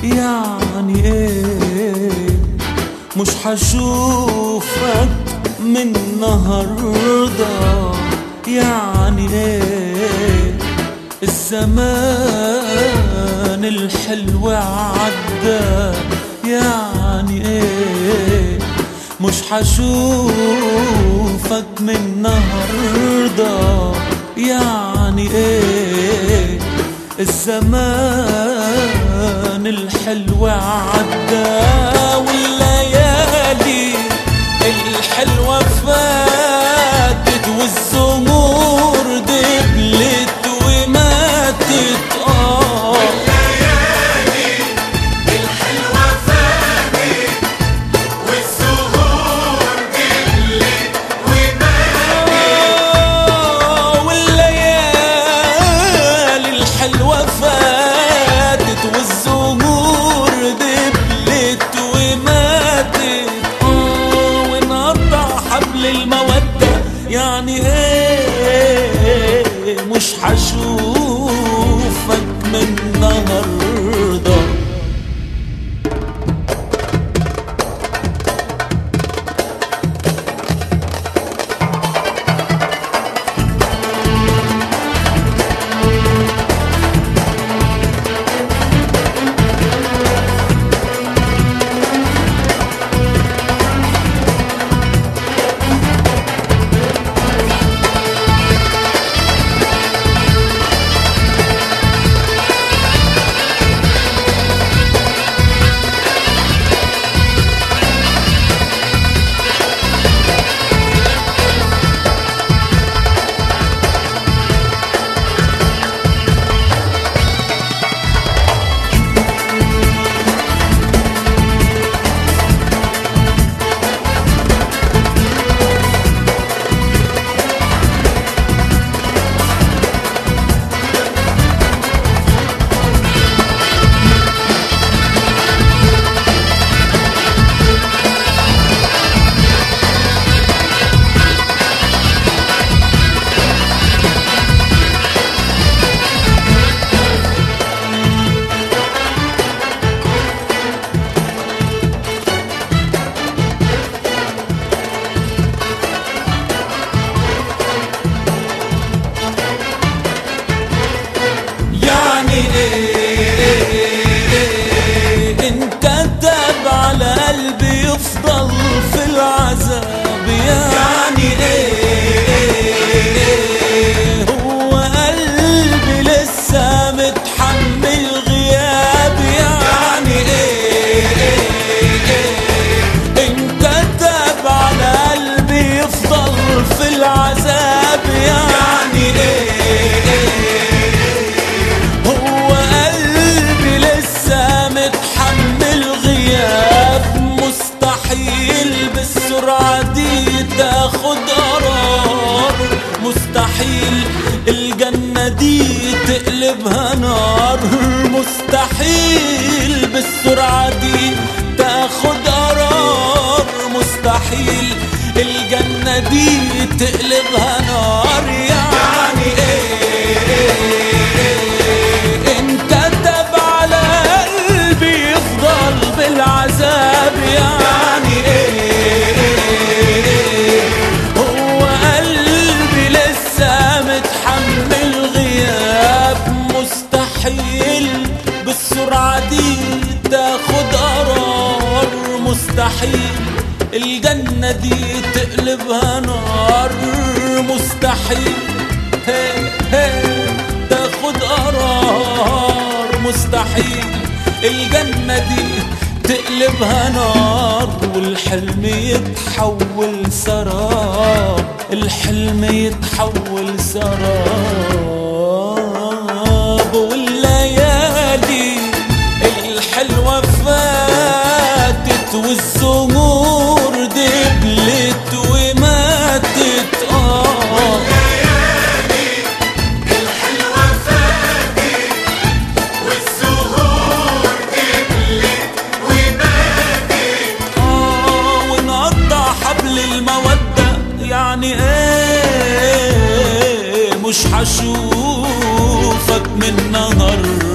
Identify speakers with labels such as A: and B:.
A: يعني ايه مش حشوفك من النهارده؟ يعني ايه الزمان الحلو عدى؟ يعني ايه مش حشوفك من النهارده؟ يعني ايه الزمان الحلو عدى والليالي الحلوة فاتت والزهور دبلت وماتت.
B: والليالي الحلوة فاتت والزهور دبلت وماتت.
A: والليالي الحلوة فاتت والزهور دبلت وماتت. ونقطع حبل المودة يعني ايه مش حشوفك من النهارده؟ انكتب على قلبي يفضل في العذاب؟ يعني ايه هو قلبي لسه متحمل غياب؟ يعني ايه انكتب على قلبي يفضل في العذاب؟ يعني ايه هو قلبي لسه متحمل غياب؟ مستحيل بالسرعة دي تاخد قرار، مستحيل الجنة دي تقلبها نار، مستحيل بالسرعة دي تاخد قرار، مستحيل الجنة دي تقلبها نار. يعني ايه انكتب على قلبي يفضل بالعذاب؟ يعني ايه هو قلبي لسه متحمل غياب؟ مستحيل بالسرعة دي تاخد قرار، مستحيل الجنة دي تقلبها نار، مستحيل تاخد قرار، مستحيل الجنة دي تقلبها نار. والحلم يتحول سراب، الحلم يتحول سراب. والليالي الحلوة فاتت والزهور دبلت وماتت.
B: والليالي الحلوة فاتت والزهور دبلت وماتت.
A: ونقطع حبل المودة يعني ايه مش حشوفك من النهارده؟